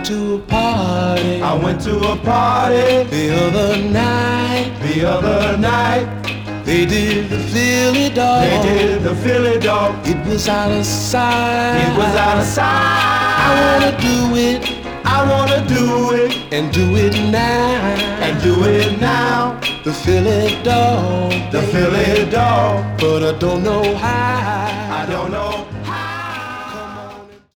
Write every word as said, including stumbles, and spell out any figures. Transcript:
went to a party. I went to a party the other night. the other night. They did the Philly dog. They did the Philly dog. It was out of sight. It was out of sight. I wanna do it I wanna do it and do it now. and do it now. The Philly dog. The Philly dog. But I don't know how. I don't know